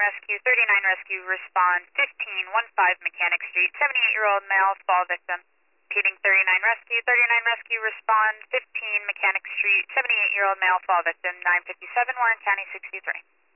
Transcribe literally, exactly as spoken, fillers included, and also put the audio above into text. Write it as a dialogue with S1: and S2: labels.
S1: Rescue, thirty-nine Rescue, respond fifteen fifteen Mechanic Street, seventy-eight-year-old male, fall victim. Repeating thirty-nine Rescue, thirty-nine Rescue, respond fifteen Mechanic Street, seventy-eight-year-old male, fall victim, nine fifty-seven Warren County sixty-three.